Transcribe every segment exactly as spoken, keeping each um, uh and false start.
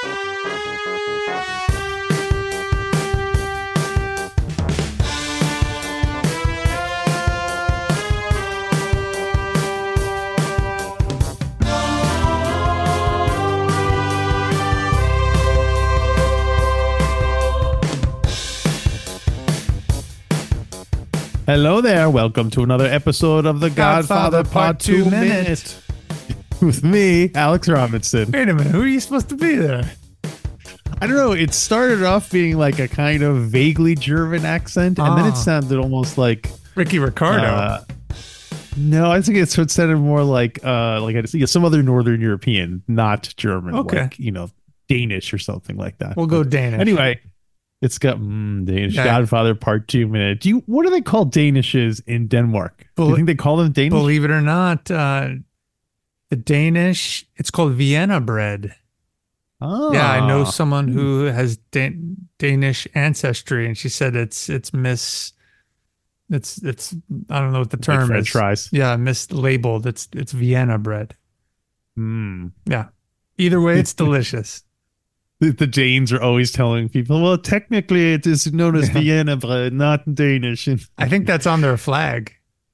Hello there. Welcome to another episode of The Godfather, Godfather Part two Minute. With me, Alex Robinson. Wait a minute. Who are you supposed to be there? I don't know. It started off being like a kind of vaguely German accent, and oh. then it sounded almost like Ricky Ricardo. Uh, no, I think it sounded more like uh, like a, some other Northern European, not German. Okay. Like, you know, Danish or something like that. We'll go but Danish. Anyway. It's got mm, Danish yeah. Godfather Part Two Minute. Do you? What do they call Danishes in Denmark? Bel- do you think they call them Danish? Believe it or not, uh, the Danish, it's called Vienna bread. Oh. Yeah, I know someone who has Dan- Danish ancestry, and she said it's it's mis, it's it's I don't know what the term like French is. Fries. Yeah, mislabeled. It's it's Vienna bread. Hmm. Yeah. Either way, it's delicious. The Danes are always telling people, well, technically it is known as Vienna bread, not Danish. I think that's on their flag.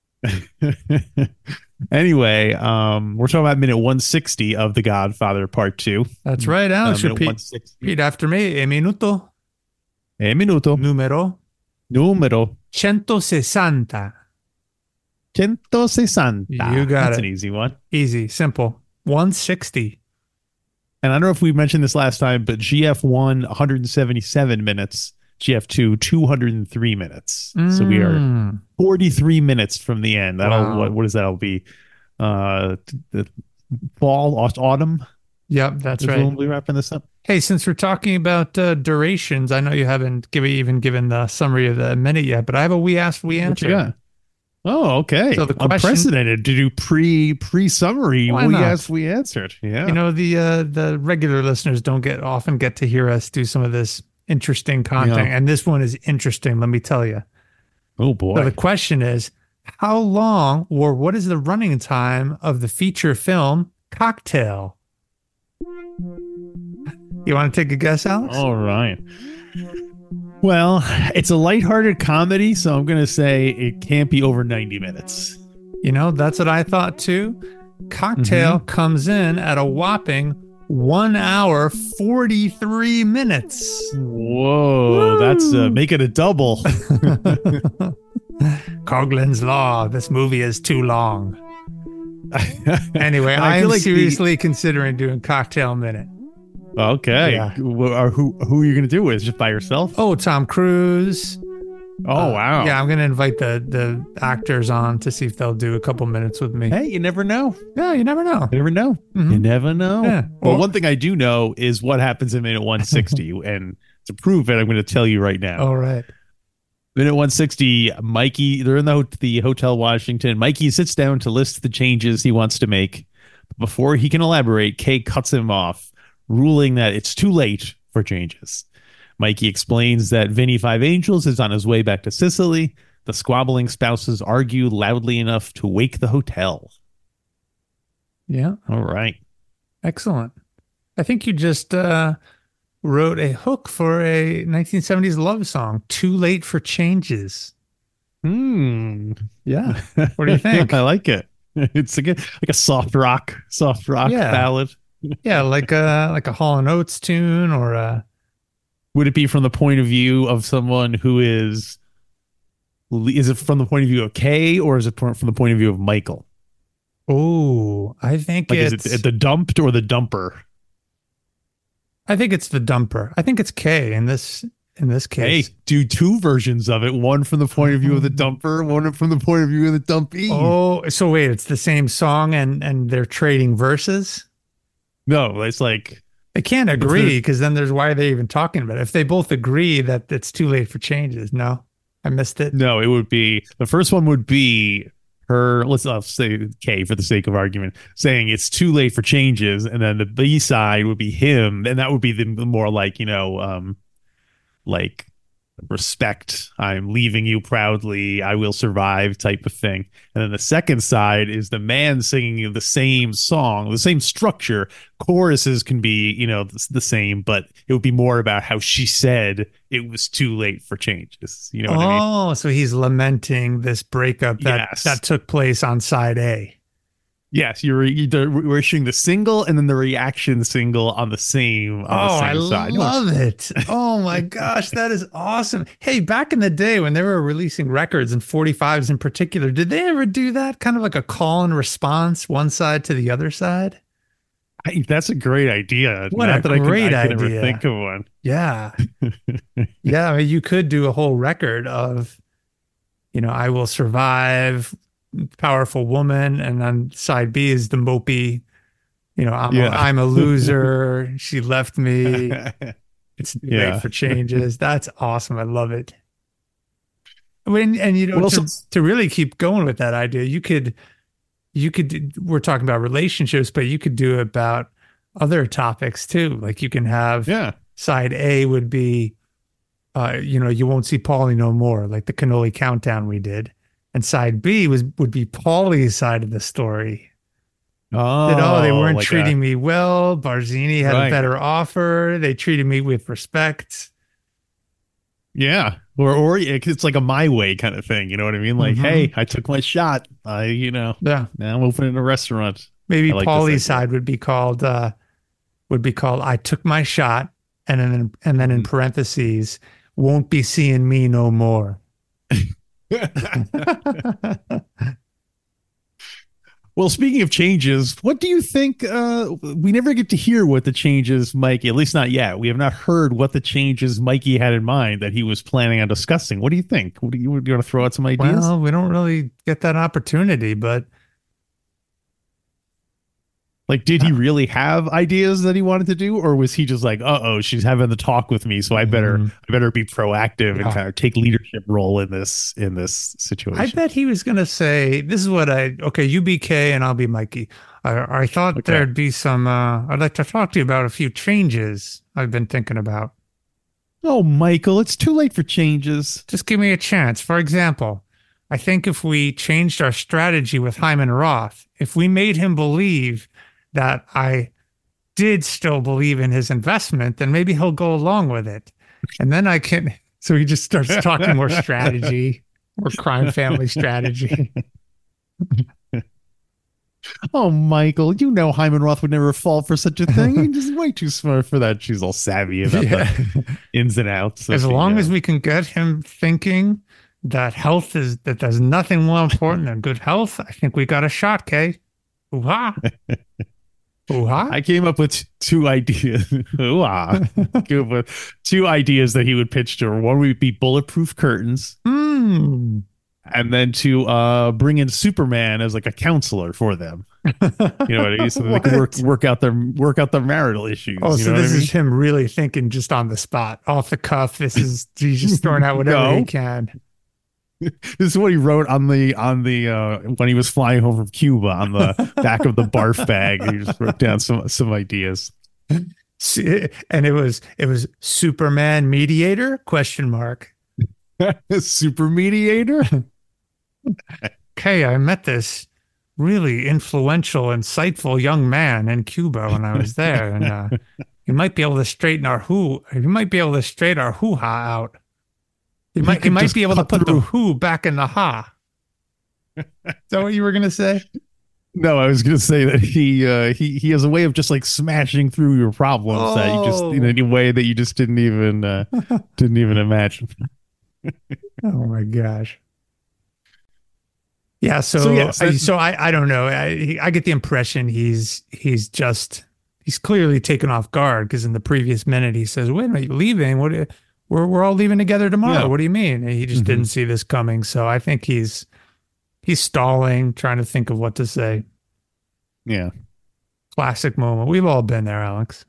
Anyway, um, we're talking about minute one sixty of The Godfather Part two. That's right, Alex. Uh, repeat, repeat after me. E minuto. E minuto. Numero. Numero. centosessanta. centosessanta. You got That's it. That's an easy one. Easy, simple. one sixty. And I don't know if we mentioned this last time, but G F one, one hundred seventy-seven minutes. G F two, two hundred three minutes. Mm. So we are forty-three minutes from the end. That'll Wow. what, what does that'll be? Uh, the fall, autumn. Yep, that's right. We'll be wrapping this up. Hey, since we're talking about uh, durations, I know you haven't give, even given the summary of the minute yet, but I have a we asked, we answered. Yeah. Oh, okay. So the question, unprecedented to do pre pre summary. Why we not? asked, we answered. Yeah. You know, the uh, the regular listeners don't get often get to hear us do some of this interesting content, Yeah. and this one is interesting. Let me tell you. Oh boy. So the question is, how long or what is the running time of the feature film Cocktail? You want to take a guess, Alex? All right. Well, it's a lighthearted comedy, so I'm going to say it can't be over ninety minutes. You know, that's what I thought too. Cocktail mm-hmm. comes in at a whopping one hour, forty-three minutes. Whoa, Woo! That's uh, make it a double. Coughlin's Law. This movie is too long. Anyway, I, I am like seriously the... considering doing Cocktail Minute. Okay. Yeah. Who, who, who are you going to do it with? Just by yourself? Oh, Tom Cruise. Oh, uh, wow. Yeah, I'm going to invite the, the actors on to see if they'll do a couple minutes with me. Hey, you never know. Yeah, you never know. You never know. Mm-hmm. You never know. Yeah. Well, one thing I do know is what happens in minute one sixty. And to prove it, I'm going to tell you right now. All right. Minute one sixty, Mikey, they're in the, the Hotel Washington. Mikey sits down to list the changes he wants to make. Before he can elaborate, Kay cuts him off, ruling that it's too late for changes. Mikey explains that Vinny Five Angels is on his way back to Sicily. The squabbling spouses argue loudly enough to wake the hotel. Yeah. All right. Excellent. I think you just uh, wrote a hook for a nineteen seventies love song, Too Late for Changes. Hmm. Yeah. What do you think? I like it. It's a good, like a soft rock, soft rock yeah. ballad. Yeah, like a like a Hall and Oates tune, or a. Would it be from the point of view of someone who is? Is it from the point of view of Kay, or is it from the point of view of Michael? Oh, I think like it's is it the dumped or the dumper. I think it's the dumper. I think it's Kay in this in this case. Hey, do two versions of it. One from the point of view of the dumper, one from the point of view of the dumpy. Oh, so wait, it's the same song and and they're trading verses? No, it's like they can't agree because then there's why are they even talking about it? If they both agree that it's too late for changes, no, I missed it. No, it would be the first one would be her. Let's I'll say Kay for the sake of argument, saying it's too late for changes, and then the B side would be him, and that would be the more like you know, um, like respect, I'm leaving you proudly, I will survive type of thing. And then the second side is the man singing the same song, the same structure. Choruses can be, you know, the, the same, but it would be more about how she said it was too late for changes. You know what oh, I mean? Oh, so he's lamenting this breakup that, Yes. that took place on side A. Yes, you're either we're issuing the single and then the reaction single on the same on the Oh, same I side. love it. Oh my gosh, that is awesome. Hey, back in the day when they were releasing records and forty-fives in particular, did they ever do that kind of like a call and response, one side to the other side? I, that's a great idea. What Not a that I great can, I can never idea. think of one. Yeah. Yeah, I mean, you could do a whole record of, you know, I will survive, powerful woman, and then side B is the mopey, you know, I'm, Yeah. a, I'm a loser. She left me. It's too Yeah. late for changes. That's awesome. I love it. When and you know Well, to, so- to really keep going with that idea, you could you could we're talking about relationships, but you could do it about other topics too. Like you can have Yeah. side A would be, uh, you know, you won't see Paulie no more, like the cannoli countdown we did, and side B was would be Paulie's side of the story. Oh, That, oh, they weren't like treating a- me well. Barzini had Right. a better offer. They treated me with respect. Yeah. Or or it's like a my way kind of thing. You know what I mean? Like, Mhm. hey, I took my shot. I, you know, Yeah. now I'm opening a restaurant. Maybe I like this Paulie's idea. side would be called uh would be called I took my shot, and then and then in Mhm. parentheses, won't be seeing me no more. Well, speaking of changes, what do you think? Uh, we never get to hear what the changes, Mikey, at least not yet. We have not heard what the changes Mikey had in mind that he was planning on discussing. What do you think? What do you, do you want to throw out some ideas? Well, we don't really get that opportunity, but Like, did he really have ideas that he wanted to do, or was he just like, "Uh oh, she's having the talk with me, so I better, Mhm. I better be proactive and Yeah. kind of take leadership role in this, in this situation." I bet he was going to say, this is what I, okay, you be Kay and I'll be Mikey. I, I thought Okay. there'd be some, uh, I'd like to talk to you about a few changes I've been thinking about. Oh, Michael, it's too late for changes. Just give me a chance. For example, I think if we changed our strategy with Hyman Roth, if we made him believe that I did still believe in his investment, then maybe he'll go along with it. And then I can, so he just starts talking more strategy, more crime family strategy. Oh, Michael, you know Hyman Roth would never fall for such a thing. He's just way too smart for that. She's all savvy about Yeah. the ins and outs. of As the, long uh, as we can get him thinking that health is, that there's nothing more important than good health, I think we got a shot, Kay. Ooh-ha. Ooh-ha. I came up with two ideas. Ooh, ah. Came up with two ideas that he would pitch to her. One would be bulletproof curtains, Hmm. and then to uh, bring in Superman as like a counselor for them. You know what I mean? So they can work What? work out their work out their marital issues. Oh, you so know what this I mean? is him really thinking just on the spot, off the cuff. This is he's just throwing out whatever No. he can. This is what he wrote on the on the uh, when he was flying home from Cuba on the back of the barf bag. He just wrote down some some ideas. See, and it was it was Superman mediator question mark. Super mediator. Okay, I met this really influential, insightful young man in Cuba when I was there, and uh, you might be able to straighten our who. You might be able to straighten our hoo ha out. You might, you could might just be able to cut put the through. who back in the ha. Is that what you were gonna say? No, I was going to say that he uh, he he has a way of just like smashing through your problems that you just in Oh. any way that you just didn't even uh, didn't even imagine. Oh my gosh. Yeah. So, So, yes, I, that- so I, I don't know. I, he- I get the impression he's, he's just, he's clearly taken off guard because in the previous minute he says, wait a minute, you're leaving. What, do you- we're, we're all leaving together tomorrow. Yeah. What do you mean? And he just Mhm. didn't see this coming. So I think he's, he's stalling, trying to think of what to say. Yeah. Classic moment. We've all been there, Alex.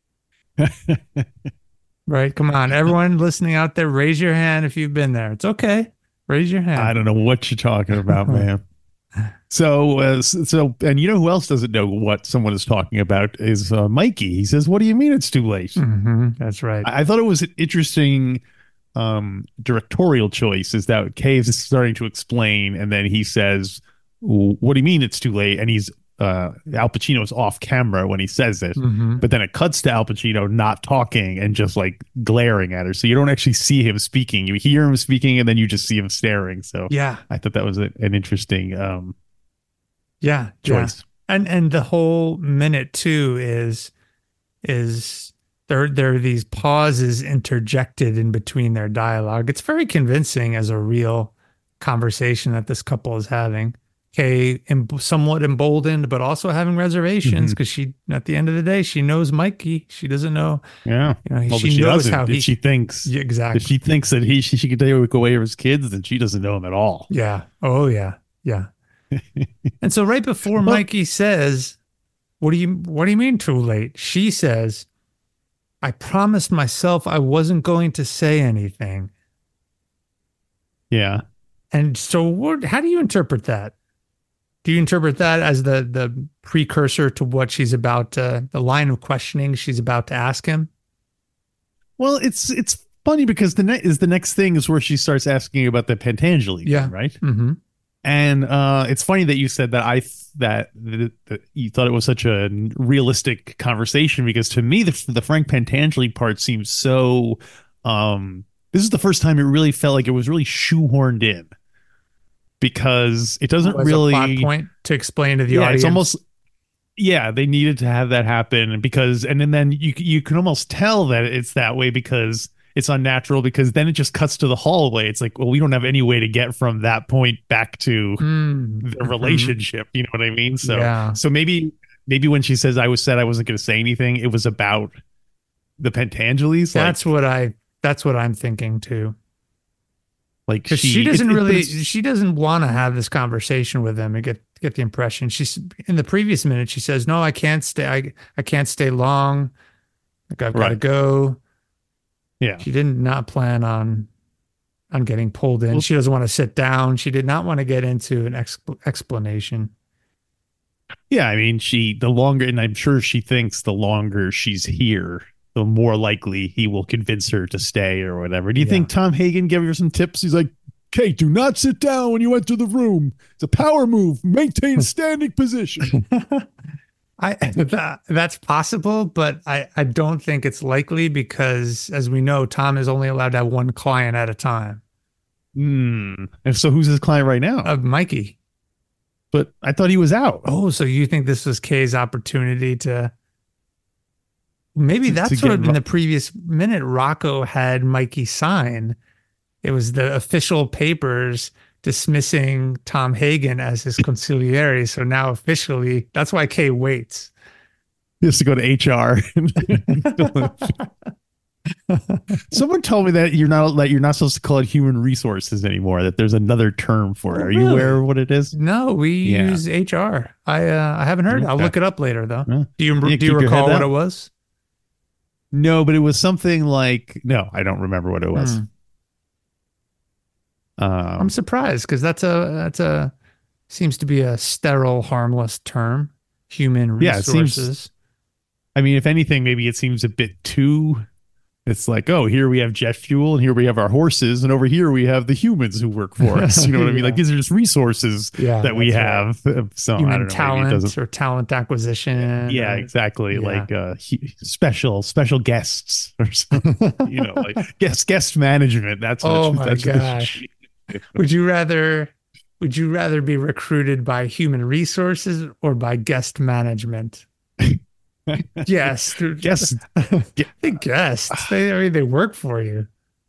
Right? Come on. Everyone listening out there, raise your hand if you've been there. It's okay. Raise your hand. I don't know what you're talking about, man. So, uh, so, and you know who else doesn't know what someone is talking about is uh, Mikey. He says, "What do you mean it's too late?" Mhm. That's right. I I thought it was an interesting um directorial choice is that Kay is starting to explain, and then he says, "What do you mean it's too late?" And he's uh Al Pacino's off camera when he says it, Mm-hmm. but then it cuts to Al Pacino not talking and just like glaring at her, so you don't actually see him speaking. You hear him speaking, and then you just see him staring. So Yeah. I thought that was a, an interesting um Yeah. choice. Yeah. And and the whole minute too is is there there are these pauses interjected in between their dialogue. It's very convincing as a real conversation that this couple is having. Kay, em- somewhat emboldened, but also having reservations Mhm. because she, at the end of the day, she knows Mikey. She doesn't know, Yeah. you know, Well, she, but she knows doesn't. how If he. she thinks Yeah, if exactly. she thinks that he she, she could take away his kids, then she doesn't know him at all. Yeah. Oh yeah. Yeah. And so right before Well, Mikey says, "What do you What do you mean too late?" She says, "I promised myself I wasn't going to say anything." yeah. And so, what? How do you interpret that? Do you interpret that as the the precursor to what she's about to, the line of questioning she's about to ask him? Well, it's it's funny because the ne- is the next thing is where she starts asking about the Pentangeli, Yeah. thing, right? Mm-hmm. And uh, it's funny that you said that I th- that, that, that you thought it was such a realistic conversation, because to me the the Frank Pentangeli part seems so. Um, this is the first time it really felt like it was really shoehorned in, because it doesn't As really a plot point to explain to the yeah, audience. it's almost yeah, they needed to have that happen because, and then, then you you can almost tell that it's that way because it's unnatural, because then it just cuts to the hallway. It's like, well, we don't have any way to get from that point back to Mm, the mhm. relationship. You know what I mean? So, Yeah. so maybe, maybe when she says I was said I wasn't going to say anything, it was about the Pentangelis. That's like, what I. That's what I'm thinking too. like Because she, she, doesn't it- it- but really, it's- she doesn't want to have this conversation with him. I get get the impression she's in the previous minute. She says, "No, I can't stay. I I can't stay long. Like I've got to Right. go." yeah. She did not plan on on getting pulled in. Well- She doesn't want to sit down. She did not want to get into an exp- explanation. Yeah, I mean, she the longer, and I'm sure she thinks the longer she's here, the more likely he will convince her to stay or whatever. Do you Yeah. think Tom Hagen gave her some tips? He's like, "Kate, do not sit down when you enter the room. It's a power move. Maintain standing position." I that, that's possible, but I I don't think it's likely because, as we know, Tom is only allowed to have one client at a time. Hmm. And so, who's his client right now? Of Mikey. But I thought he was out. Oh, so you think this was Kay's opportunity to? Maybe To- that's to what get in Ro- the previous minute Rocco had Mikey sign. It was the official papers dismissing Tom Hagen as his consigliere. So now officially, that's why Kay waits. He has to go to H R. Someone told me that you're not that you're not supposed to call it human resources anymore. That there's another term for it. Oh, Are you really? aware of what it is? No, we Yeah. use H R. I uh, I haven't heard. I'll Okay. look it up later though. Yeah. Do you Yeah, do keep you your recall head what up. it was? No, but it was something like no, I don't remember what it was. Hmm. Um, I'm surprised because that's a that's a seems to be a sterile, harmless term. Human Yeah, it seems- resources. I mean, if anything, maybe it seems a bit too. It's like, oh, here we have jet fuel, and here we have our horses, and over here we have the humans who work for us. You know what I mean? Yeah. Like these are just resources Yeah, that we that's right. have. So I Human don't know. Maybe it talent doesn't. or talent acquisition. Yeah, or- exactly. yeah. Like uh, he, special special guests or something. You know, like guest guest management. That's what Oh it, my that's what it gosh. should be. Would you rather would you rather be recruited by human resources or by guest management? Yes. Guest They guests. They I mean they work for you.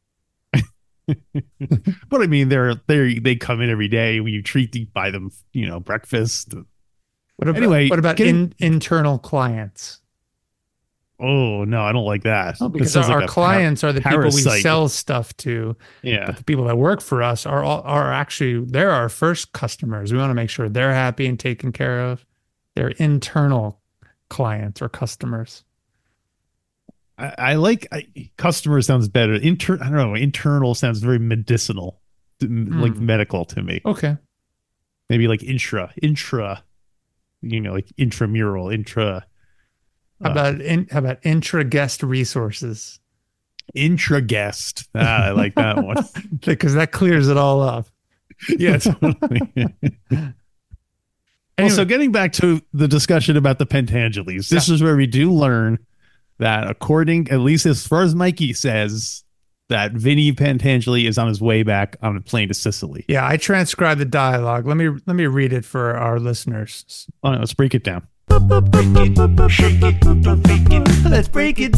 But I mean, they're they they come in every day. You treat the, buy them, you know, breakfast. What about Anyway, what about getting- in, internal clients? Oh no, I don't like that. Oh, That because sounds our like a clients are the people we parasite. sell stuff to. par- yeah, But the people that work for us are all, are actually they're our first customers. We want to make sure they're happy and taken care of. They're internal clients or customers. I, I like I, customer sounds better. Inter, I don't know. Internal sounds very medicinal, like Hmm. medical to me. Okay. Maybe like intra, intra, you know, like intramural, intra. How Uh, about in, how about intra guest resources? Intra guest. Ah, I like that one. Because that clears it all up. Yeah, totally. Well, so getting back to the discussion about the Pentangelis, this yeah. is where we do learn that, according, at least as far as Mikey says, that Vinny Pentangeli is on his way back on a plane to Sicily. Yeah, I transcribed the dialogue. Let me let me read it for our listeners. Oh, no, let's break it down. Break it, shake it, don't fake it. Let's break it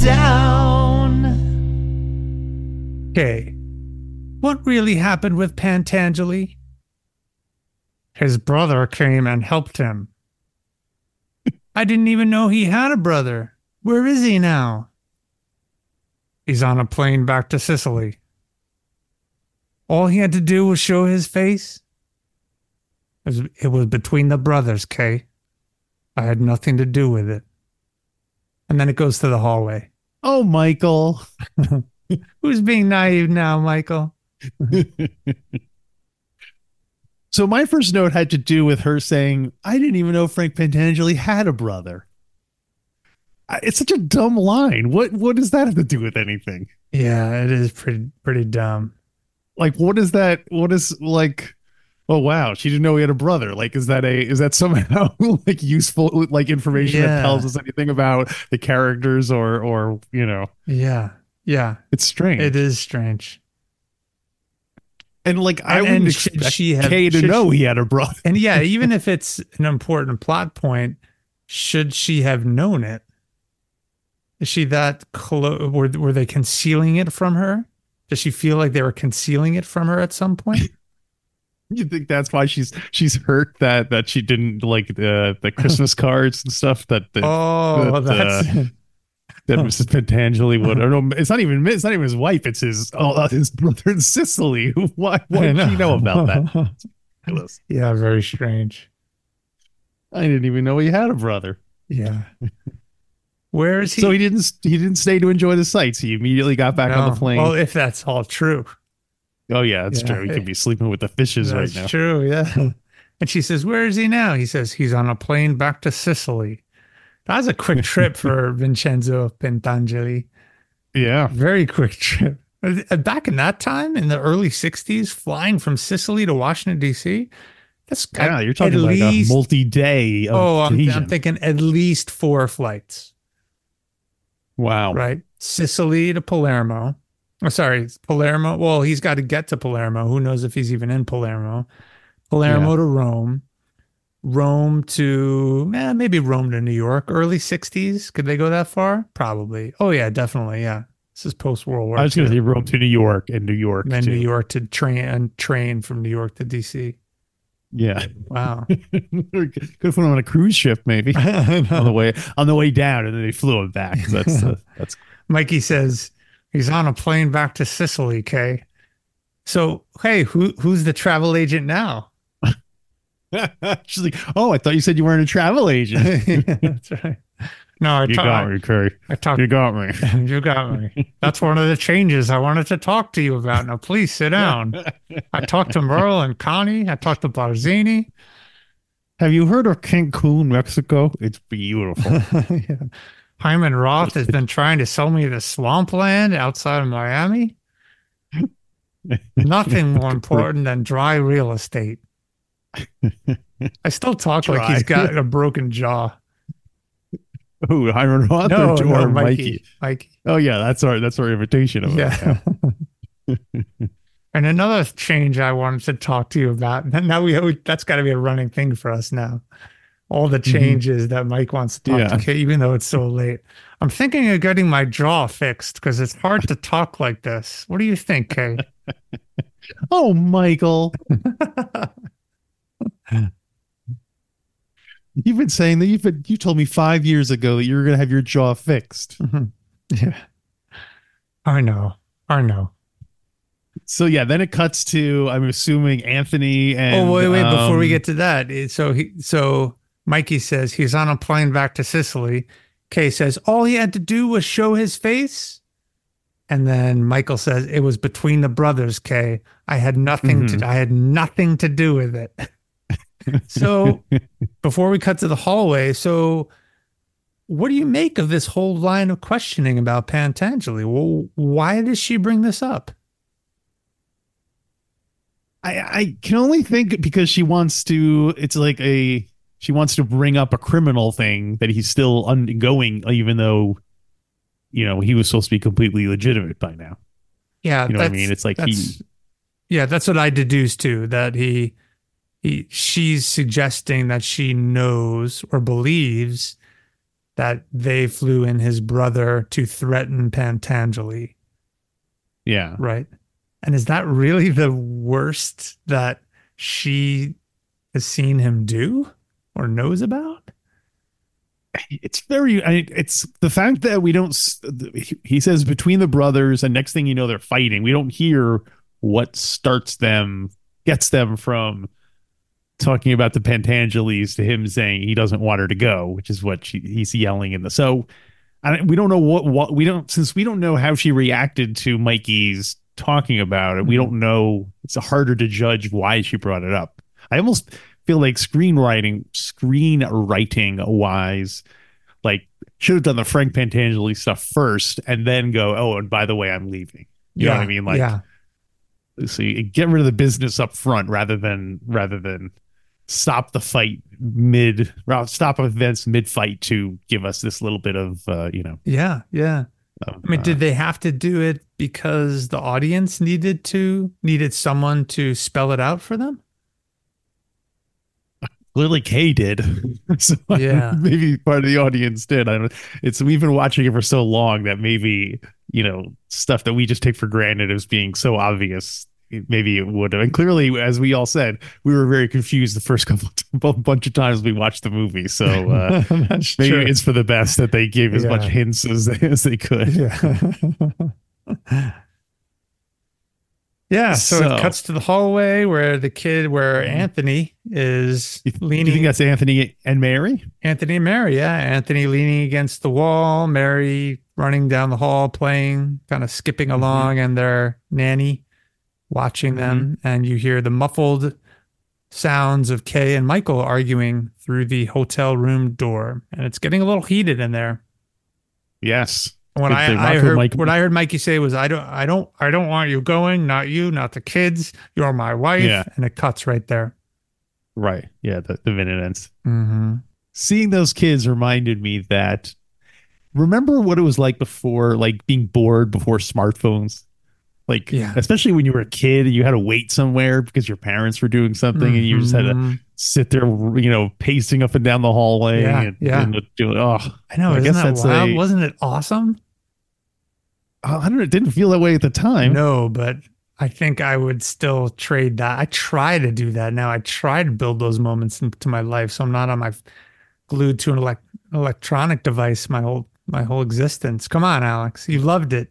down. Okay, what really happened with Pentangeli? His brother came and helped him. I didn't even know he had a brother. Where is he now? He's on a plane back to Sicily. All he had to do was show his face. It was, it was between the brothers, Kay. I had nothing to do with it. And then it goes to the hallway. Oh, Michael. Who's being naive now, Michael? So my first note had to do with her saying, I didn't even know Frank Pentangeli had a brother. It's such a dumb line. What what does that have to do with anything? Yeah, it is pretty pretty dumb. Like, what is that? What is like, oh, wow, she didn't know he had a brother. Like, is that a is that somehow like useful like information yeah. that tells us anything about the characters or or, you know? Yeah. Yeah. It's strange. It is strange. And like, I and, wouldn't and expect she have, Kay to know she, he had a brother. And yeah, even if it's an important plot point, should she have known it? Is she that close? Were, were they concealing it from her? Does she feel like they were concealing it from her at some point? You think that's why she's she's hurt that that she didn't like the the Christmas cards and stuff that, that oh that, that's uh, that Missus Pentangeli would. Or no, it's not even it's not even his wife. It's his oh his brother in Sicily. Why why did she know about that? Yeah, very strange. I didn't even know he had a brother. Yeah. Where is he? So he didn't he didn't stay to enjoy the sights. He immediately got back no. on the plane. Well, if that's all true. Oh yeah, that's yeah. true. He could be sleeping with the fishes that's right now. That's true, yeah. And she says, where is he now? He says, he's on a plane back to Sicily. That was a quick trip for Vincenzo Pentangeli. Yeah. Very quick trip. Back in that time, in the early sixties, flying from Sicily to Washington, D C, that's yeah, you're talking like least, a multi-day. Oh, I'm, I'm thinking at least four flights. Wow. Right? Sicily to Palermo. Oh, sorry, Palermo. Well, he's got to get to Palermo. Who knows if he's even in Palermo? Palermo yeah. to Rome. Rome to, eh, maybe Rome to New York. Early sixties. Could they go that far? Probably. Oh, yeah, definitely. Yeah. This is post-World War I was going to say Rome to New York and New York. And then too. New York to train and train from New York to D C. Yeah. Wow. Could have put him on a cruise ship, maybe on the way on the way down, and then they flew him back. That's uh, that's. Mikey says he's on a plane back to Sicily. Kay. So hey, who who's the travel agent now? She's like, oh, I thought you said you weren't a travel agent. Yeah, that's right. No, I you ta- got me, Curry. I talked. You got me. You got me. That's one of the changes I wanted to talk to you about. Now, please sit down. I talked to Merle and Connie. I talked to Barzini. Have you heard of Cancun, Mexico? It's beautiful. Yeah. Hyman Roth has been trying to sell me the swampland outside of Miami. Nothing more important than dry real estate. I still talk dry. Like he's got a broken jaw. Who, Hyman Roth no, or, no, or Mikey, Mikey? Mikey. Oh yeah, that's our that's our invitation. Of yeah. And another change I wanted to talk to you about. Now we that's got to be a running thing for us now. All the changes mm-hmm. that Mike wants to talk yeah. to Kay, even though it's so late. I'm thinking of getting my jaw fixed because it's hard to talk like this. What do you think, Kay? Oh, Michael. You've been saying that you've been, you told me five years ago that you were going to have your jaw fixed. Mm-hmm. Yeah. I know. I know. So yeah, then it cuts to, I'm assuming, Anthony and Oh, wait, wait, um, before we get to that. So he so Mikey says he's on a plane back to Sicily. Kay says all he had to do was show his face. And then Michael says it was between the brothers, Kay. I had nothing mm-hmm. to I had nothing to do with it. So before we cut to the hallway, so what do you make of this whole line of questioning about Pantangeli? Well, why does she bring this up? I, I can only think because she wants to, it's like a, she wants to bring up a criminal thing that he's still undergoing, even though, you know, he was supposed to be completely legitimate by now. Yeah. You know what I mean? It's like he, yeah, that's what I deduced too, that he, he, she's suggesting that she knows or believes that they flew in his brother to threaten Pantangeli. yeah. Right. And is that really the worst that she has seen him do or knows about? It's very, I, it's the fact that we don't, he says between the brothers, and next thing you know, they're fighting. We don't hear what starts them, gets them from talking about the Pantangelis to him saying he doesn't want her to go, which is what she, he's yelling in the, so I, we don't know what, what, we don't, since we don't know how she reacted to Mikey's talking about it, we don't know, it's harder to judge why she brought it up. I almost feel like screenwriting screenwriting wise, like should have done the Frank Pantangeli stuff first and then go, oh, and by the way, I'm leaving. You yeah, know what I mean? Like, yeah. See, get rid of the business up front rather than rather than stop the fight mid, well, stop events mid fight to give us this little bit of uh, you know. Yeah, yeah. Of, I mean, uh, did they have to do it because the audience needed to needed someone to spell it out for them? Lily Kay did. So Yeah. maybe part of the audience did. I don't. It's we've been watching it for so long that maybe, you know, stuff that we just take for granted as being so obvious. Maybe it would have. And clearly, as we all said, we were very confused the first couple of bunch of times we watched the movie. So uh, maybe true. it's for the best that they gave as Yeah. much hints as they, as they could. Yeah. Yeah, so, So- it cuts to the hallway where the kid, where Anthony is You, do you leaning. think that's Anthony and Mary? Anthony and Mary, yeah. Anthony leaning against the wall, Mary running down the hall, playing, kind of skipping along, and their nanny watching them. And you hear the muffled sounds of Kay and Michael arguing through the hotel room door. And it's getting a little heated in there. Yes. What Good I, thing. I Michael- heard, Mike- what I heard Mikey say was, "I don't, I don't, I don't want you going. Not you, not the kids. You're my wife." Yeah. And it cuts right there. Right. Yeah. The, the minute ends. Mm-hmm. Seeing those kids reminded me that, remember what it was like before, like being bored before smartphones? Like, Yeah. especially when you were a kid and you had to wait somewhere because your parents were doing something and you just had to Mhm. sit there, you know, pacing up and down the hallway. Yeah, and, yeah. and doing, oh, I know. I isn't guess that that's wild? a- Wasn't it awesome? I don't know. It didn't feel that way at the time. No, but I think I would still trade that. I try to do that now. I try to build those moments into my life, so I'm not on my glued to an elect, electronic device my whole my whole existence. Come on, Alex, you loved it.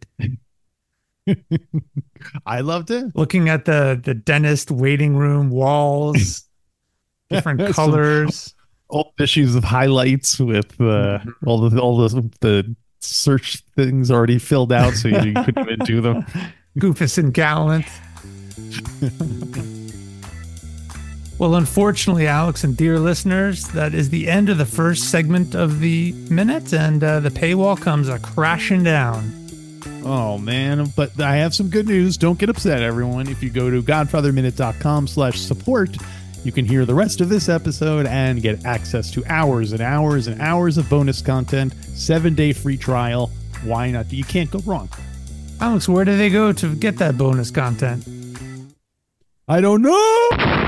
I loved it. Looking at the the dentist waiting room walls, different Some colors. Old issues of highlights with uh, all the all the the search things already filled out, so you, you couldn't even do them. Goofus and Gallant. Well, unfortunately, Alex and dear listeners, that is the end of the first segment of the minute, and uh, the paywall comes a crashing down. Oh man, but I have some good news. Don't get upset, everyone. If you go to godfatherminute.com slash support, you can hear the rest of this episode and get access to hours and hours and hours of bonus content, seven day free trial. Why not? You can't go wrong. Alex, where do they go to get that bonus content? I don't know.